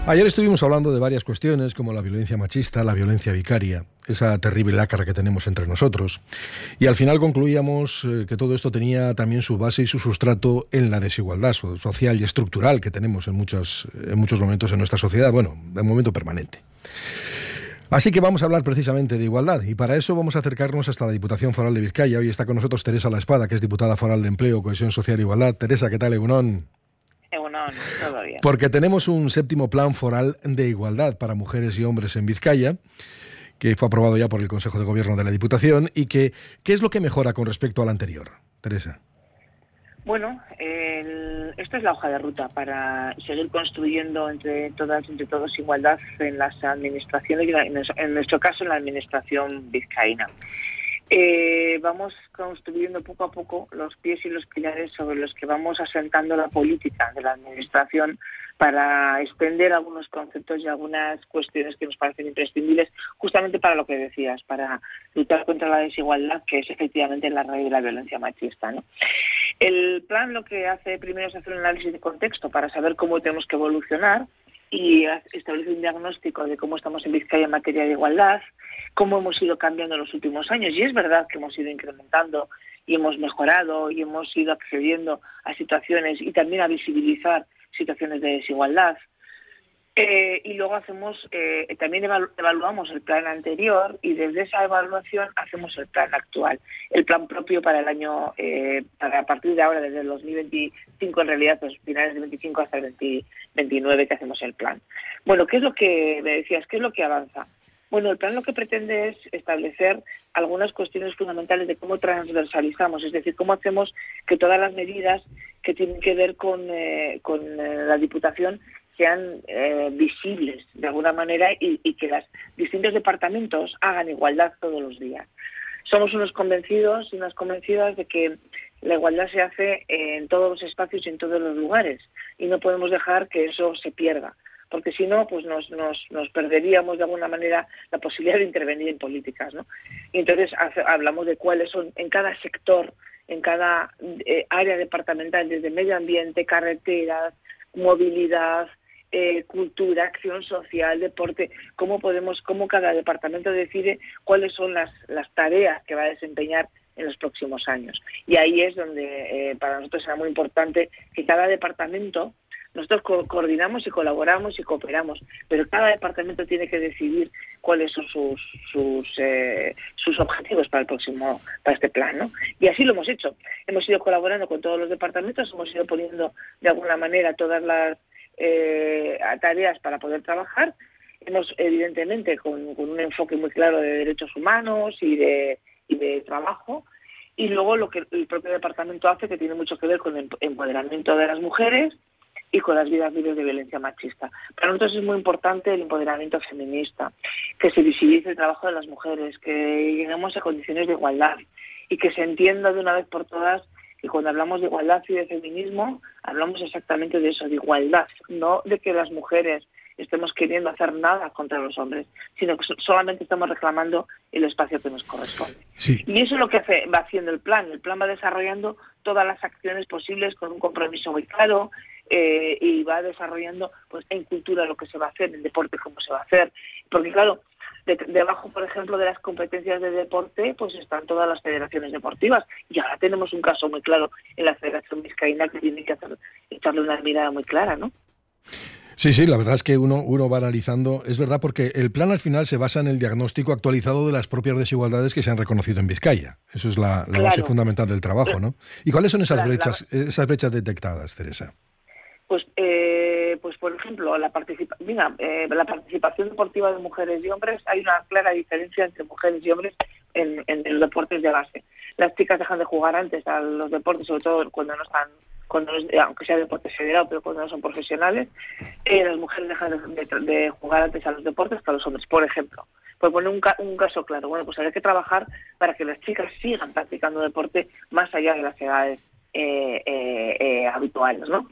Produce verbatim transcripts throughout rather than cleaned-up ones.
Ayer estuvimos hablando de varias cuestiones como la violencia machista, la violencia vicaria, esa terrible lacra que tenemos entre nosotros. Y al final concluíamos eh, que todo esto tenía también su base y su sustrato en la desigualdad social y estructural que tenemos en muchos, en muchos momentos en nuestra sociedad, bueno, de momento permanente. Así que vamos a hablar precisamente de igualdad y para eso vamos a acercarnos hasta la Diputación Foral de Vizcaya. Hoy está con nosotros Teresa La Espada, que es diputada foral de Empleo, Cohesión Social e Igualdad. Teresa, ¿qué tal, Egunon? Egunon, todo bien. Porque tenemos un séptimo plan foral de igualdad para mujeres y hombres en Vizcaya, que fue aprobado ya por el Consejo de Gobierno de la Diputación y que, ¿qué es lo que mejora con respecto al anterior, Teresa? Bueno, el, esto es la hoja de ruta para seguir construyendo entre todas, entre todos igualdad en las administraciones y en, en nuestro caso en la administración vizcaína. Eh, vamos construyendo poco a poco los pies y los pilares sobre los que vamos asentando la política de la administración para extender algunos conceptos y algunas cuestiones que nos parecen imprescindibles justamente para lo que decías, para luchar contra la desigualdad, que es efectivamente la raíz de la violencia machista, ¿no? El plan lo que hace primero es hacer un análisis de contexto para saber cómo tenemos que evolucionar y establece un diagnóstico de cómo estamos en Vizcaya en materia de igualdad, cómo hemos ido cambiando en los últimos años. Y es verdad que hemos ido incrementando y hemos mejorado y hemos ido accediendo a situaciones y también a visibilizar situaciones de desigualdad. Eh, y luego hacemos eh, también evalu- evaluamos el plan anterior y desde esa evaluación hacemos el plan actual, el plan propio para el año, eh, para a partir de ahora, desde el dos mil veinticinco en realidad, pues finales del veinticinco hasta el veinte veintinueve que hacemos el plan. Bueno, ¿qué es lo que me decías? ¿Qué es lo que avanza? Bueno, el plan lo que pretende es establecer algunas cuestiones fundamentales de cómo transversalizamos, es decir, cómo hacemos que todas las medidas que tienen que ver con, eh, con eh, la Diputación sean eh, visibles de alguna manera y, y que los distintos departamentos hagan igualdad todos los días. Somos unos convencidos y unas convencidas de que la igualdad se hace en todos los espacios y en todos los lugares y no podemos dejar que eso se pierda, porque si no, pues nos, nos, nos perderíamos de alguna manera la posibilidad de intervenir en políticas, ¿no? Y entonces hace, hablamos de cuáles son en cada sector, en cada eh, área departamental, desde medio ambiente, carreteras, movilidad, Eh, cultura, acción social, deporte, cómo podemos, cómo cada departamento decide cuáles son las, las tareas que va a desempeñar en los próximos años. Y ahí es donde eh, para nosotros será muy importante que cada departamento, nosotros co- coordinamos y colaboramos y cooperamos, pero cada departamento tiene que decidir cuáles son sus sus eh, sus objetivos para el próximo, para este plan, ¿no? Y así lo hemos hecho. Hemos ido colaborando con todos los departamentos, hemos ido poniendo de alguna manera todas las Eh, a tareas para poder trabajar. Hemos, evidentemente, con, con un enfoque muy claro de derechos humanos y de, y de trabajo, y luego lo que el propio departamento hace, que tiene mucho que ver con el empoderamiento de las mujeres y con las vidas libres de violencia machista. Para nosotros es muy importante el empoderamiento feminista, que se visibilice el trabajo de las mujeres, que lleguemos a condiciones de igualdad y que se entienda de una vez por todas y cuando hablamos de igualdad y de feminismo, hablamos exactamente de eso, de igualdad, no de que las mujeres estemos queriendo hacer nada contra los hombres, sino que solamente estamos reclamando el espacio que nos corresponde. Sí. Y eso es lo que hace, va haciendo el plan. El plan va desarrollando todas las acciones posibles con un compromiso muy claro eh, y va desarrollando pues en cultura lo que se va a hacer, en deporte cómo se va a hacer. Porque claro, De, debajo, por ejemplo, de las competencias de deporte, pues están todas las federaciones deportivas. Y ahora tenemos un caso muy claro en la Federación Vizcaína que tiene que hacer, echarle una mirada muy clara, ¿no? Sí, sí, la verdad es que uno, uno va analizando, es verdad, porque el plan al final se basa en el diagnóstico actualizado de las propias desigualdades que se han reconocido en Vizcaya. Eso es la, la claro. base fundamental del trabajo, ¿no? ¿Y cuáles son esas claro, brechas, la... esas brechas detectadas, Teresa? Pues, eh, pues por ejemplo, la, participa mira, eh, la participación deportiva de mujeres y hombres, hay una clara diferencia entre mujeres y hombres en, en, en los deportes de base. Las chicas dejan de jugar antes a los deportes, sobre todo cuando no están, cuando no, aunque sea deporte federado, pero cuando no son profesionales. Eh, las mujeres dejan de, de, de jugar antes a los deportes que a los hombres, por ejemplo. Pues poner un, ca un caso claro, bueno, pues hay que trabajar para que las chicas sigan practicando deporte más allá de las edades Eh, eh, eh, habituales, ¿no?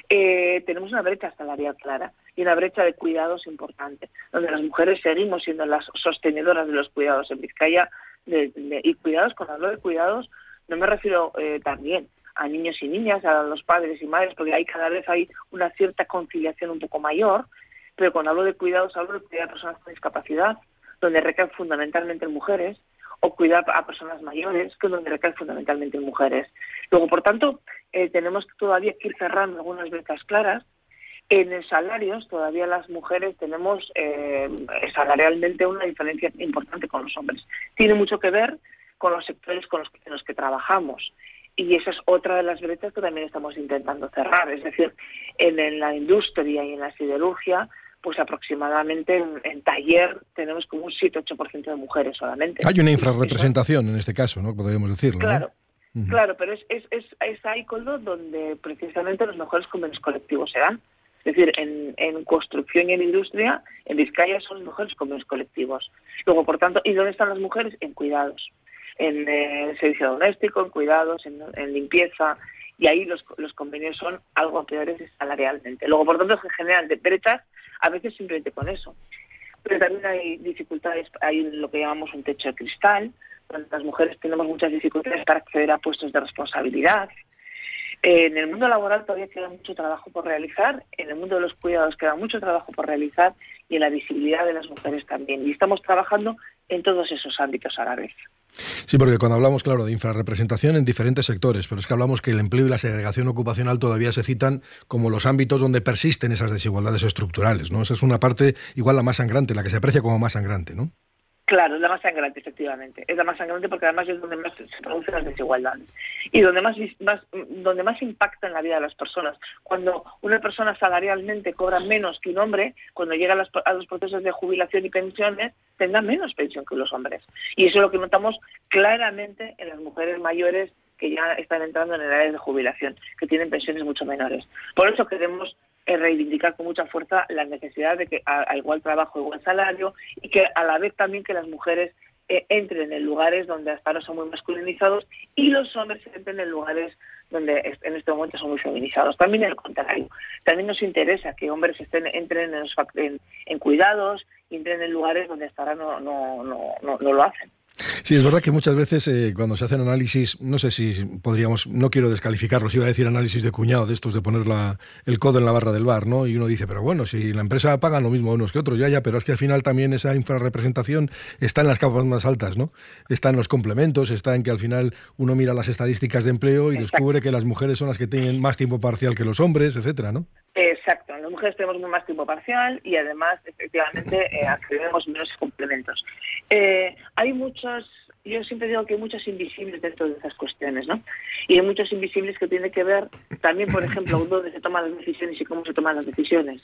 Eh, tenemos una brecha salarial clara y una brecha de cuidados importante, donde las mujeres seguimos siendo las sostenedoras de los cuidados en Vizcaya, de, de, y cuidados, cuando hablo de cuidados, no me refiero eh, también a niños y niñas, a los padres y madres, porque ahí cada vez hay una cierta conciliación un poco mayor, pero cuando hablo de cuidados hablo de cuidar a personas con discapacidad, donde recae fundamentalmente en mujeres, o cuidar a personas mayores, que es donde recae fundamentalmente en mujeres. Luego, por tanto, eh, tenemos todavía que ir cerrando algunas brechas claras. En el salarios, todavía las mujeres tenemos eh, salarialmente una diferencia importante con los hombres. Tiene mucho que ver con los sectores con los que, en los que trabajamos. Y esa es otra de las brechas que también estamos intentando cerrar. Es decir, en, en la industria y en la siderurgia, pues aproximadamente en, en taller tenemos como un siete ocho por ciento de mujeres solamente. Hay una infrarrepresentación en este caso, ¿no? Podríamos decirlo. Claro, ¿no? Uh-huh. Claro, pero es, es, es, es ahí donde precisamente los mejores convenios colectivos se dan. Es decir, en, en construcción y en industria, en Vizcaya son los mejores convenios colectivos. Luego, por tanto, ¿y dónde están las mujeres? En cuidados, en eh, servicio doméstico, en cuidados, en, en limpieza, y ahí los, los convenios son algo peores salarialmente. Luego, por tanto, se generan de brechas, a veces simplemente con eso. Pero también hay dificultades, hay lo que llamamos un techo de cristal, donde las mujeres tenemos muchas dificultades para acceder a puestos de responsabilidad. Eh, en el mundo laboral todavía queda mucho trabajo por realizar, en el mundo de los cuidados queda mucho trabajo por realizar, y en la visibilidad de las mujeres también. Y estamos trabajando en todos esos ámbitos a la vez. Sí, porque cuando hablamos, claro, de infrarrepresentación en diferentes sectores, pero es que hablamos que el empleo y la segregación ocupacional todavía se citan como los ámbitos donde persisten esas desigualdades estructurales, ¿no? Esa es una parte igual la más sangrante, la que se aprecia como más sangrante, ¿no? Claro, es la más sangrante, efectivamente. Es la más sangrante porque además es donde más se producen las desigualdades y donde más, más, donde más impacta en la vida de las personas. Cuando una persona salarialmente cobra menos que un hombre, cuando llega a, las, a los procesos de jubilación y pensiones, tendrá menos pensión que los hombres. Y eso es lo que notamos claramente en las mujeres mayores que ya están entrando en edades de jubilación, que tienen pensiones mucho menores. Por eso queremos reivindicar con mucha fuerza la necesidad de que a, a igual trabajo, igual salario, y que a la vez también que las mujeres eh, entren en lugares donde hasta ahora son muy masculinizados y los hombres entren en lugares donde en este momento son muy feminizados. También al contrario, también nos interesa que hombres estén entren en, los, en, en cuidados y entren en lugares donde hasta ahora no, no, no, no, no lo hacen. Sí, es verdad que muchas veces eh, cuando se hacen análisis, no sé si podríamos, no quiero descalificarlos, iba a decir análisis de cuñado, de estos de poner la, el codo en la barra del bar, ¿no? Y uno dice, pero bueno, si la empresa paga lo mismo unos que otros, ya, ya, pero es que al final también esa infrarrepresentación está en las capas más altas, ¿no? Está en los complementos, está en que al final uno mira las estadísticas de empleo y Exacto. descubre que las mujeres son las que tienen más tiempo parcial que los hombres, etcétera, ¿no? Exacto, las mujeres tenemos más tiempo parcial y además, efectivamente, eh, accedemos menos complementos. Eh, hay muchos, yo siempre digo que hay muchos invisibles dentro de esas cuestiones, ¿no? Y hay muchos invisibles que tienen que ver también, por ejemplo, dónde se toman las decisiones y cómo se toman las decisiones.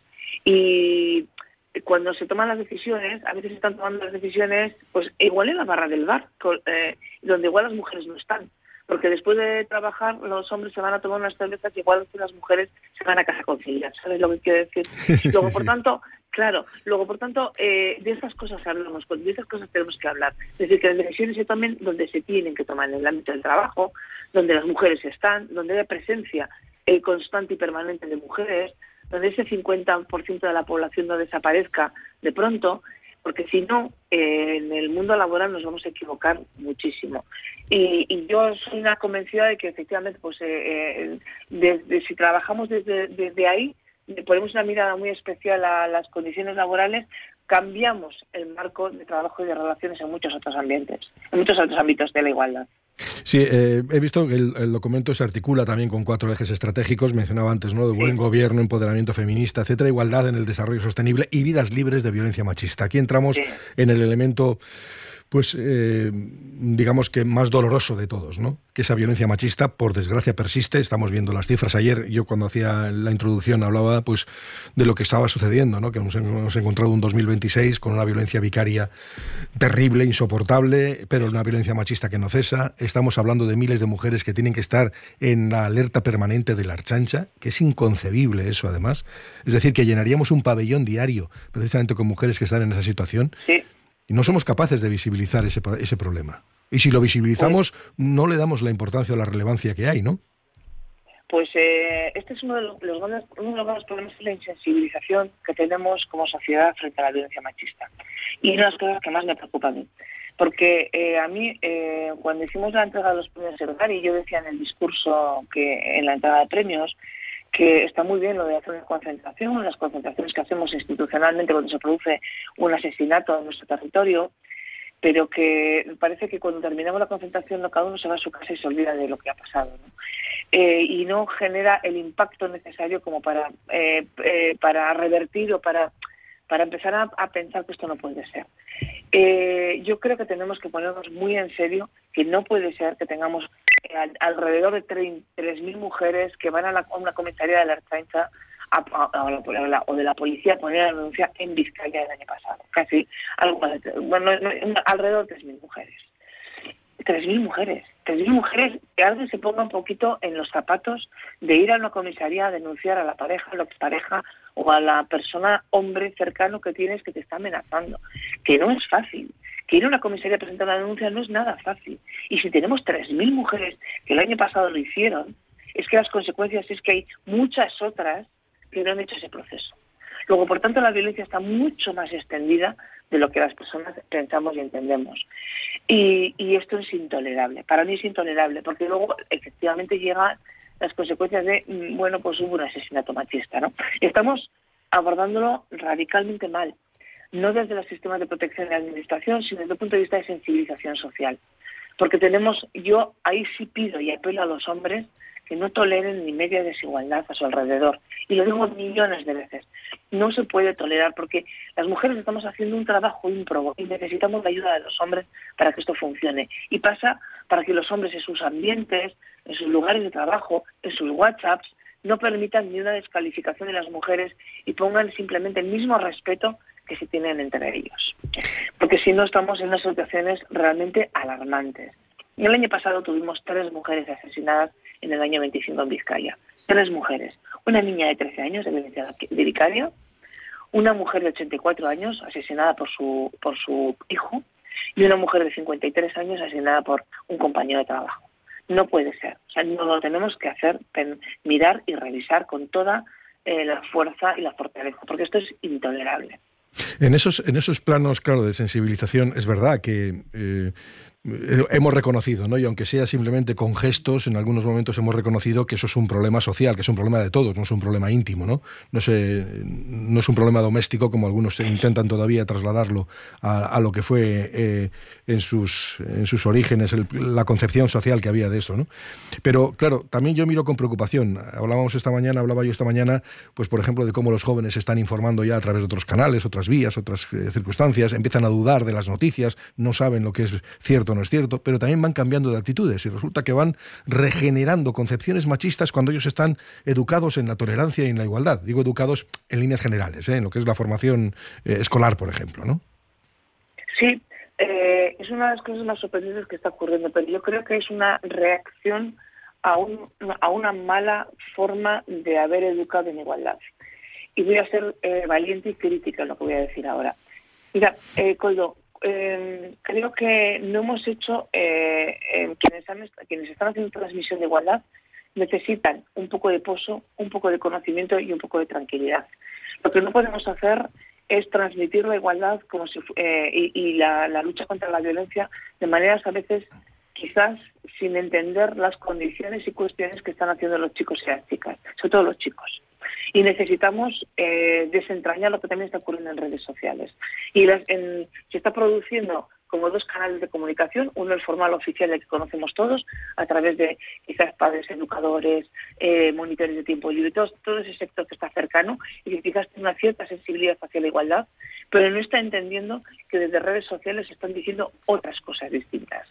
Y cuando se toman las decisiones, a veces se están tomando las decisiones, pues igual en la barra del bar, eh, donde igual las mujeres no están. Porque después de trabajar, los hombres se van a tomar unas cervezas, igual que las mujeres se van a casa con conciliar. ¿Sabes lo que quiero decir? Luego, por tanto, claro, luego, por tanto, eh, de esas cosas hablamos, de esas cosas tenemos que hablar. Es decir, que las decisiones se tomen donde se tienen que tomar, en el ámbito del trabajo, donde las mujeres están, donde haya presencia eh, constante y permanente de mujeres, donde ese cincuenta por ciento de la población no desaparezca de pronto, porque si no, eh, en el mundo laboral nos vamos a equivocar muchísimo. Y, y yo soy una convencida de que efectivamente, pues eh, eh, desde, si trabajamos desde, desde ahí, ponemos una mirada muy especial a las condiciones laborales, cambiamos el marco de trabajo y de relaciones en muchos otros ambientes, en muchos otros ámbitos de la igualdad. Sí, eh, he visto que el, el documento se articula también con cuatro ejes estratégicos, mencionaba antes, ¿no? De buen sí. gobierno, empoderamiento feminista, etcétera, igualdad en el desarrollo sostenible y vidas libres de violencia machista. Aquí entramos sí. en el elemento, pues, eh, digamos que más doloroso de todos, ¿no? Que esa violencia machista, por desgracia, persiste. Estamos viendo las cifras. Ayer, yo cuando hacía la introducción hablaba, pues, de lo que estaba sucediendo, ¿no? Que hemos, hemos encontrado un dos mil veintiséis con una violencia vicaria terrible, insoportable, pero una violencia machista que no cesa. Estamos hablando de miles de mujeres que tienen que estar en la alerta permanente de la Ertzaintza, que es inconcebible eso, además. Es decir, que llenaríamos un pabellón diario, precisamente con mujeres que están en esa situación. Sí. Y no somos capaces de visibilizar ese, ese problema. Y si lo visibilizamos, pues, no le damos la importancia o la relevancia que hay, ¿no? Pues eh, este es uno de los, los grandes, uno de los grandes problemas, es la insensibilización que tenemos como sociedad frente a la violencia machista. Y una de las cosas que más me preocupa a mí. Porque eh, a mí, eh, cuando hicimos la entrega de los premios Sergari, yo decía en el discurso, que en la entrega de premios, que está muy bien lo de hacer una concentración, las concentraciones que hacemos institucionalmente cuando se produce un asesinato en nuestro territorio, pero que parece que cuando terminamos la concentración no, cada uno se va a su casa y se olvida de lo que ha pasado, ¿no? Eh, y no genera el impacto necesario como para eh, eh, para revertir o para para empezar a, a pensar que esto no puede ser. Eh, yo creo que tenemos que ponernos muy en serio que no puede ser que tengamos eh, al, alrededor de tres mil mujeres que van a, la, a una comisaría de la Ertzaintza a, a, a la, a la, o de la policía a poner la denuncia en Vizcaya el año pasado. Casi algo más de, bueno, no, no, alrededor de tres mil mujeres. tres mil mujeres. tres mil mujeres, que alguien se ponga un poquito en los zapatos de ir a una comisaría a denunciar a la pareja, a la expareja o a la persona, hombre cercano que tienes que te está amenazando. Que no es fácil. Que ir a una comisaría a presentar una denuncia no es nada fácil. Y si tenemos tres mil mujeres que el año pasado lo hicieron, es que las consecuencias es que hay muchas otras que no han hecho ese proceso. Luego, por tanto, la violencia está mucho más extendida de lo que las personas pensamos y entendemos. Y, y esto es intolerable. Para mí es intolerable, porque luego efectivamente llegan las consecuencias de, bueno, pues hubo un asesinato machista, ¿no? Estamos abordándolo radicalmente mal, no desde los sistemas de protección de la administración, sino desde el punto de vista de sensibilización social. Porque tenemos, yo ahí sí pido y apelo a los hombres que no toleren ni media desigualdad a su alrededor. Y lo digo millones de veces. No se puede tolerar porque las mujeres estamos haciendo un trabajo ímprobo y necesitamos la ayuda de los hombres para que esto funcione. Y pasa para que los hombres en sus ambientes, en sus lugares de trabajo, en sus WhatsApps, no permitan ni una descalificación de las mujeres y pongan simplemente el mismo respeto que se tienen entre ellos. Porque si no estamos en unas situaciones realmente alarmantes. El año pasado tuvimos tres mujeres asesinadas en el año veinticinco en Vizcaya. Tres mujeres. Una niña de trece años de violencia de vicario, una mujer de ochenta y cuatro años asesinada por su por su hijo y una mujer de cincuenta y tres años asesinada por un compañero de trabajo. No puede ser. O sea, no lo tenemos que hacer, pen, mirar y revisar con toda eh, la fuerza y la fortaleza, porque esto es intolerable. En esos, en esos planos, claro, de sensibilización, es verdad que eh, hemos reconocido, ¿no? Y aunque sea simplemente con gestos, en algunos momentos hemos reconocido que eso es un problema social, que es un problema de todos, no es un problema íntimo, ¿no? No, se, no es un problema doméstico como algunos intentan todavía trasladarlo a, a lo que fue eh, en, sus, en sus orígenes, el, la concepción social que había de eso, ¿no? Pero, claro, también yo miro con preocupación. Hablábamos esta mañana, hablaba yo esta mañana, pues por ejemplo, de cómo los jóvenes se están informando ya a través de otros canales, otras vías, otras eh, circunstancias, empiezan a dudar de las noticias, no saben lo que es cierto o no es cierto, pero también van cambiando de actitudes y resulta que van regenerando concepciones machistas cuando ellos están educados en la tolerancia y en la igualdad. Digo educados en líneas generales, ¿eh? En lo que es la formación eh, escolar, por ejemplo, ¿no? Sí, eh, es una de las cosas más sorprendentes que está ocurriendo, pero yo creo que es una reacción a, un, a una mala forma de haber educado en igualdad. Y voy a ser eh, valiente y crítica en lo que voy a decir ahora. Mira, eh, Coldo, eh, creo que no hemos hecho, eh, eh, quienes, han, quienes están haciendo transmisión de igualdad necesitan un poco de pozo, un poco de conocimiento y un poco de tranquilidad. Lo que no podemos hacer es transmitir la igualdad como si, eh, y, y la, la lucha contra la violencia de maneras a veces quizás sin entender las condiciones y cuestiones que están haciendo los chicos y las chicas, sobre todo los chicos. Y necesitamos eh, desentrañar lo que también está ocurriendo en redes sociales. Y las, en, se está produciendo como dos canales de comunicación, uno el formal oficial, el que conocemos todos, a través de quizás padres, educadores, eh, monitores de tiempo libre, todo, todo ese sector que está cercano y que quizás tiene una cierta sensibilidad hacia la igualdad, pero no está entendiendo que desde redes sociales se están diciendo otras cosas distintas.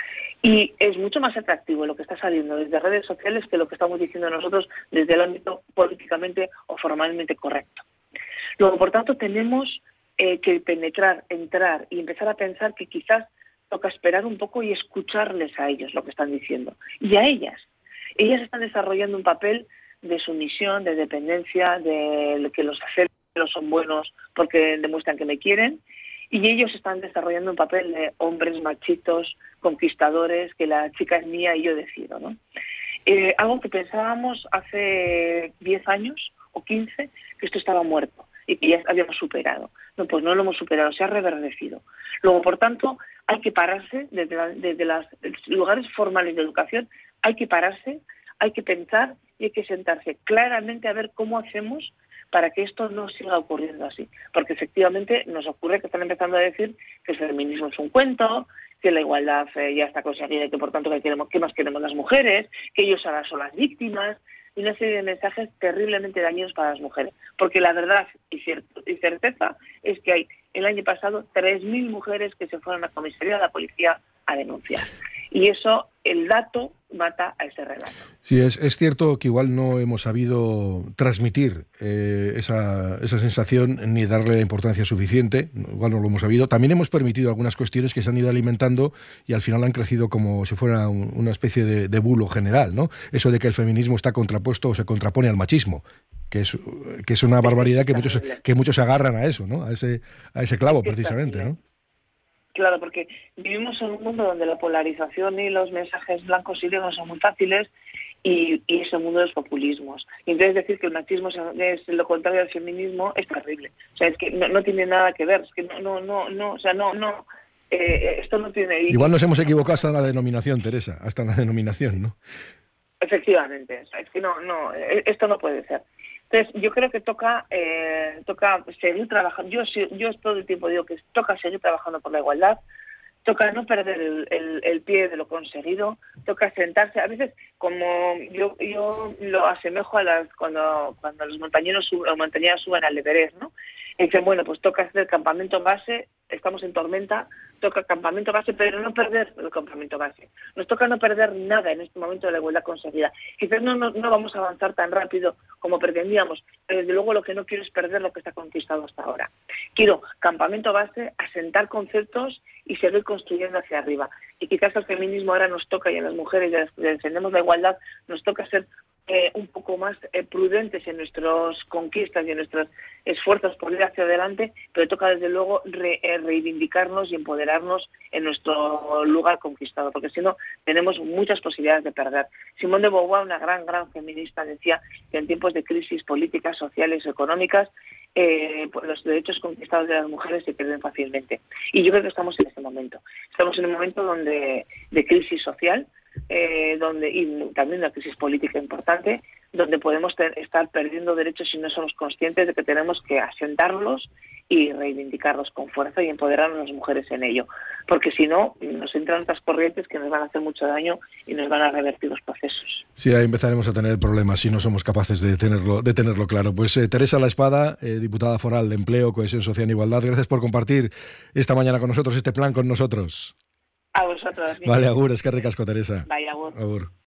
Y es mucho más atractivo lo que está saliendo desde redes sociales que lo que estamos diciendo nosotros desde el ámbito políticamente o formalmente correcto. Luego, por tanto, tenemos eh, que penetrar, entrar y empezar a pensar que quizás toca esperar un poco y escucharles a ellos lo que están diciendo. Y a ellas. Ellas están desarrollando un papel de sumisión, de dependencia, de que los aceptan, los son buenos porque demuestran que me quieren. Y ellos están desarrollando un papel de hombres machitos, conquistadores, que la chica es mía y yo decido, ¿no? Eh, algo que pensábamos hace diez años o quince, que esto estaba muerto y que ya habíamos superado. No, pues no lo hemos superado, se ha reverdecido. Luego, por tanto, hay que pararse desde, la, desde los lugares formales de educación, hay que pararse hay que pensar y hay que sentarse claramente a ver cómo hacemos para que esto no siga ocurriendo así. Porque efectivamente nos ocurre que están empezando a decir que el feminismo es un cuento, que la igualdad eh, ya está conseguida y que por tanto que queremos, ¿qué más queremos las mujeres? Que ellos ahora son las víctimas, y una serie de mensajes terriblemente dañinos para las mujeres. Porque la verdad y, cierto, y certeza es que hay el año pasado tres mil mujeres que se fueron a comisaría de la policía a denunciar. Y eso, el dato mata a ese relato. Sí, es, es cierto que igual no hemos sabido transmitir eh, esa, esa sensación ni darle la importancia suficiente, igual no lo hemos sabido. También hemos permitido algunas cuestiones que se han ido alimentando y al final han crecido como si fuera un, una especie de, de bulo general, ¿no? Eso de que el feminismo está contrapuesto o se contrapone al machismo, que es, que es una barbaridad que muchos, que muchos se agarran a eso, ¿no? A ese, a ese clavo, precisamente, ¿no? Claro, porque vivimos en un mundo donde la polarización y los mensajes blancos y negros son muy fáciles y, y es el mundo de los populismos. Y entonces decir que el machismo es lo contrario al feminismo es terrible. O sea, es que no, no tiene nada que ver. Es que no, no, no, no o sea, no, no. Eh, esto no tiene. Igual nos hemos equivocado hasta en la denominación, Teresa, hasta en la denominación, ¿no? Efectivamente, o sea, es que no, no, esto no puede ser. Entonces, yo creo que toca eh, toca seguir trabajando. Yo yo todo el tiempo digo que toca seguir trabajando por la igualdad, toca no perder el, el, el pie de lo conseguido, toca sentarse. A veces, como yo yo lo asemejo a las cuando cuando los montañeros suben, montañeras suben al Everest, ¿no? Y dicen, bueno, pues toca hacer campamento base, estamos en tormenta, toca campamento base, pero no perder el campamento base. Nos toca no perder nada en este momento de la igualdad conseguida. Quizás no, no, no vamos a avanzar tan rápido como pretendíamos, pero desde luego lo que no quiero es perder lo que está conquistado hasta ahora. Quiero campamento base, asentar conceptos y seguir construyendo hacia arriba. Y quizás al feminismo ahora nos toca, y a las mujeres que defendemos la igualdad, nos toca ser eh, un poco más eh, prudentes en nuestras conquistas y en nuestros esfuerzos por ir hacia adelante, pero toca desde luego re, eh, reivindicarnos y empoderarnos en nuestro lugar conquistado, porque si no tenemos muchas posibilidades de perder. Simone de Beauvoir, una gran, gran feminista, decía que en tiempos de crisis políticas, sociales, económicas, eh, pues los derechos conquistados de las mujeres se pierden fácilmente. Y yo creo que estamos en ese momento. Estamos en un momento donde de crisis social, eh, donde y también una crisis política importante, donde podemos ter, estar perdiendo derechos si no somos conscientes de que tenemos que asentarlos y reivindicarlos con fuerza y empoderar a las mujeres en ello, porque si no nos entran otras corrientes que nos van a hacer mucho daño y nos van a revertir los procesos. Sí, ahí empezaremos a tener problemas si no somos capaces de tenerlo, de tenerlo claro. Pues eh, Teresa La Espada, eh, diputada foral de Empleo, Cohesión Social e Igualdad, gracias por compartir esta mañana con nosotros, este plan con nosotros. A vosotros. Vale, agur, eskerrik asko, Teresa. Vaya, agur. Agur.